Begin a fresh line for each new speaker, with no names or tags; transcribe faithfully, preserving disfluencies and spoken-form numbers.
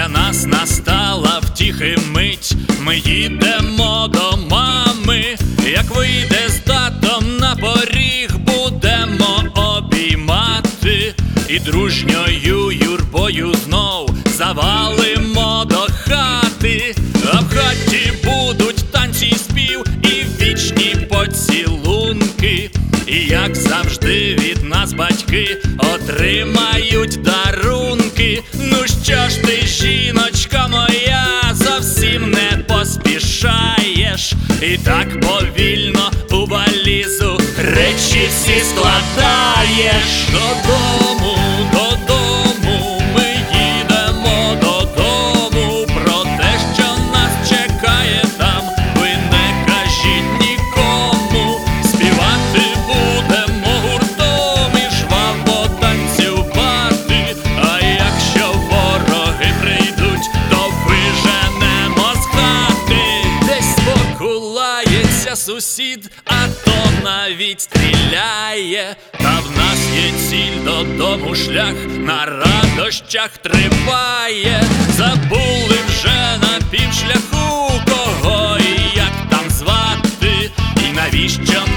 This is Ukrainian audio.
для нас настала втіхи мить. Ми їдемо до мами, як вийде з татом на поріг, будемо обіймати і дружньою юрбою знов завалимо до хати. А в хаті будуть танці й спів і вічні поцілунки. І як завжди від нас батьки отримають дарунки. Ну що ж ти, жіночка моя, зовсім не поспішаєш, і так повільно у валізу речі всі складаєш. Додому, додому, ми їдемо додому. Про те, що нас чекає там, ви не кажіть нікому. Співати будемо гуртом і жваво танцювати. А якщо вороги прийдуть, то виженемо з хати. Десь покулається сусід, а то навіть стріляє. Та в нас є ціль, додому шлях на радощах триває. Забули вже на півшляху, кого і як там звати, і навіщо